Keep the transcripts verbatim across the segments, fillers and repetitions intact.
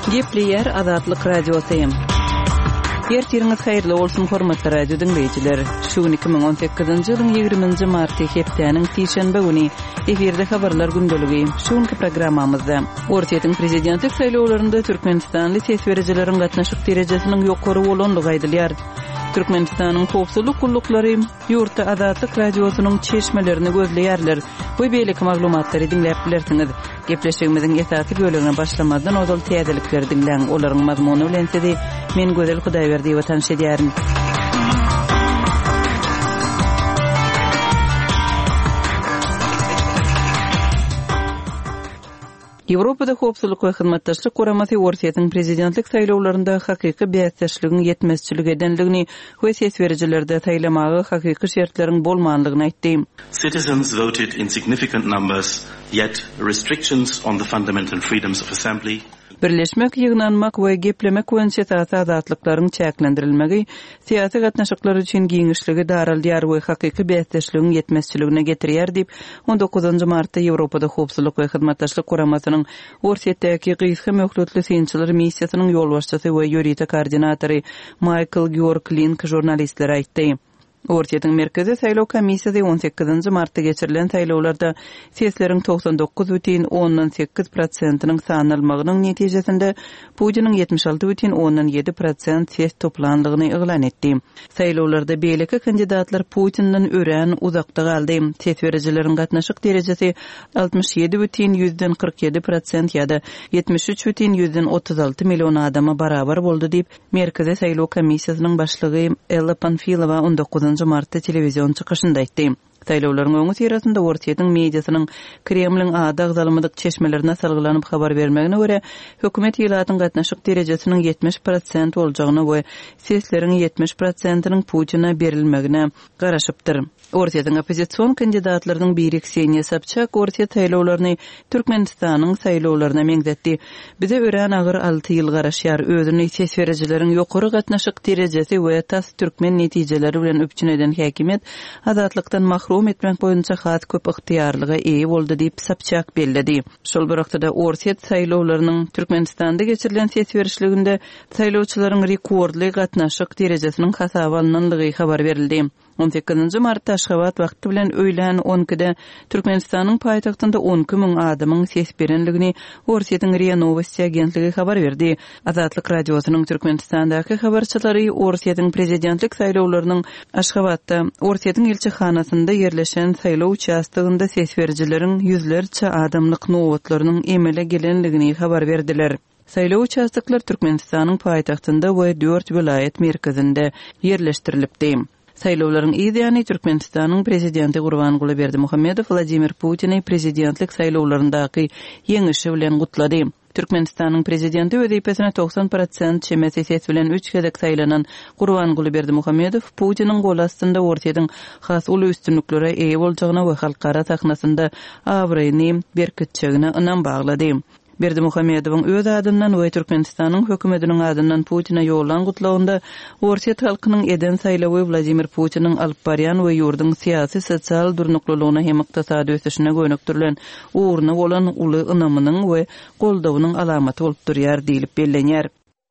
Gepleyer Azatlyk Radiosyny. Ertiriniz hayırlı olsun hormatly radio dinleyijiler. Şu iki bin on sekizinji ýylyň ýygrimiňji marty hepdeniň tişenbe güni eferde habarlar gündöligi şuňky programmamyzda Ortiýetiň prezidentlik saýlawlarynda Türkmenistanly tesberejileriň gatnaşyk derejesiniň ýokary bolandygy aýdylýar. Türkmenistanyň howpsuzlyk gullukları ýurtda Azatlyk radiosynyň çeşmelerini gözleýärler. Bu beýleki maglumatlary dinläp bilersiňiz. Gepleşigimiziň esasy bölümine başlamadan ozal täzelikleri dinläň. Olaryň mazmuny bilen sizi men Gözel Hudaýberdiýewa tanış edýärim. Ýewropada howpsuzlyk we hyzmatdaşlyk guramasy Ortiýetiň prezidentlik saýlawlarynda hakyky bäsleşligiň ýetmezçiligi edenligini we sesberejilerde saýlamagy hakyky şertleriň bolmanlygyny aýtdy. Citizens voted in significant numbers, yet restrictions on the fundamental freedoms of assembly, Birleşmek, ýygnanmak we geplemek boýunça azatlyklaryň çäklendirilmegi siýasy gatnaşyklar üçin giňişligi daralýar we hakyky bäsleşligiň ýetmezçiligine getirýär diýip on dokuzunjy martda Ýewropada howpsuzlyk we hyzmatdaşlyk guramasynyň Ortiýetdäki gyýsy möhletli synçylar missiýasynyň ýolbaşçysy we ýurida koordinatory Michael Georg-Link jurnalistlere aýtdy. Ortiýetiň merkezi saýlaw komissiýasy on sekizinji martda geçirilen saýlawlarda sesleriň toksan dokuz бүтүн ondan sekiz prosentynyň sanalmagynyň netijesinde Putiniň ýetmiş alty бүтүn ondan yedi prosent ses toplandygyny eglan etdi. Saýlawlarda beýleki kandidatlar Putindan ören uzakda galdy. Sesberejileriň gatnaşyk derejesi altmış ýedi бүтүn yüzden kırk yedi prosent ýa-da ýetmiş üç бүтүn yüzden otuz alty million adama barabar boldy diýip merkezi saýlaw komissiýasynyň başlygy Ella Panfilova on dokuzunjy martda televizion çykyşynda aýtdy. Saýlawlaryň öňü sirasynda Ortiýetiň mediasynyň Kremliň ada gzalymydyk çeşmelerine salgylanyp habar bermegine görä, hökümet ýylatyň gatnaşyk derejesiniň ýetmiş prosent boljagyny we sesleriň ýetmiş prosentynyň Putina berilmegine garaşypdyr. Ortiýetiň opozisiýon kandidatlarynyň biri Kseniýa Sobçak Ortiýet saýlawlaryny Türkmenistanyň saýlawlaryna meňzetdi. Bize ören agyr alty ýyl garaşýar, özüni sesberejileriň ýokary gatnaşyk derejesi we tas türkmen netijeleri bilen öpçün eden häkimet azatlykdan mahrum etmek boýunça hat köp yktyýarlyga eýe boldy diýip Sobçak bellidi. Şol bir wagtda Ortiýet saýlawlarynyň Türkmenistanda geçirilen sesberişliginde saýlawçylaryň rekordly gatnaşyk derejesiniň hasaba alynanlygy habar berildi. on sekizinji martda Aşgabat wagty bilen öýlen on ikide Türkmenistanyň paýtagtynda on iki mиң adamyň ses berenligini Ortiýetiň R I A Novosti agentligi habar berdi. Azatlyk radiosynyň Türkmenistandaky habarçylary Ortiýetiň prezidentlik saýlawlarynyň Aşgabatda Ortiýetiň elçihanasynda ýerleşen saýlaw uçastygynda ses berijileriň ýüzlerçe adamlyk nowatlarynyň emele gelenligini habar berdiler. Saýlaw uçastyklar Türkmenistanyň paýtagtynda we dört vilayet merkezinde ýerleşdirilipdi. Saýlawlaryň ideýany Türkmenistanyň prezidenti Gurbanguly Berdimuhammedow Vladimir Putini prezidentlik saýlawlaryndaky ýeňişi bilen gutlady. Türkmenistanyň prezidenti ödipesine toksan prosent çemesi ses bilen üç gezek saýlanan Gurbanguly Berdimuhammedow Putiniň gol astynda Ortiýetiň has uly üstünliklere eýe boljagyna we halkara sahnasynda awryny berkitçegine ynam baglady. Berdimuhammedowyň öz adyndan we Türkmenistanyň hökümetiniň adyndan Putina ýolan gutlawynda Ortiýet halkynyň eden saýlawy Vladimir Putiniň alyp barýan we ýurduň syýasy sosial durnuklylygyna hem ykdysady ösüşine göňüktirilen uğruna bolan uly ynamynyň we goldawynyň alamaty bolup durýar diýilip bellenýär.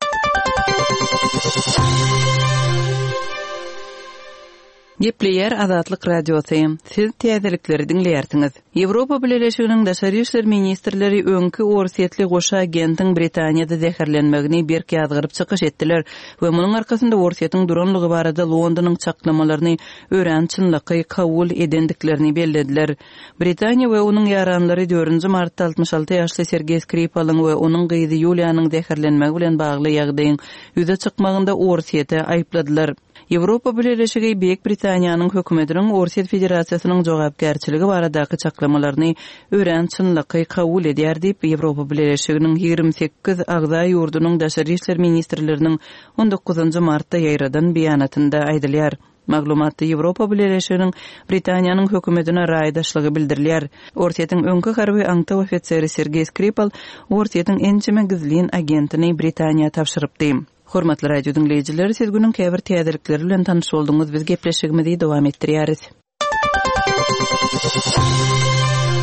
Gepleyer Azatlyk Radiosyny. Siz täzelikleri dinleýärsiňiz. Ýewropa Birleşiginiň daşary işler ministrleri öňkü Ortiýetli goşa agentiň Britaniýada zäherlenmegini berk ýazgyryp çykyş etdiler we munyň arkasynda Ortiýetiň duranlygy barada Londonyň çaklamalaryny ören çynlyky kabul edendiklerini bellediler. Britaniýa we onuň ýaranlary dördünji martda altmış alty ýaşly Sergey Skripal'yň we onuň gyzy Yuliýanyň zäherlenmegi bilen bagly ýagdaýyň ýüze çykmagynda Ortiýete aýpladylar. Ýewropa Birleşigi Büýük Britaniýanyň hökümetiniň Ortiýet Federasiýasynyň jogapkärçiligi baradaky çaklamalaryny ören çynlyky kabul edýär diýip Ýewropa Birleşiginiň ýygrimi sekiz agza ýurdunyň daşary işler ministrleriniň on dokuzunjy martda ýaýradan beýanatynda aýdylýar. Maglumatda Ýewropa Birleşiginiň Britaniýanyň hökümetine raýdaşlygy bildirilýär. Ortiýetiň öňkü harby aňtaw ofiseri Sergey Skripal Ortiýetiň enjime gizlin agentini Britaniýa tapşyrypdy. Hormatly radio dinleyijiler, siz günün käbir täzelikleri bilen tanyş bolduňyz. Biz gepleşigimizi dowam etdirýäris.